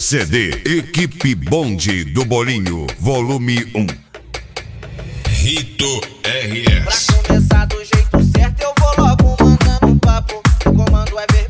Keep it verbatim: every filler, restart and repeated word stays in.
C D Equipe Bonde do Bolinho, volume um. Rito R S. Pra começar do jeito certo, eu vou logo mandando um papo. O comando é vermelho.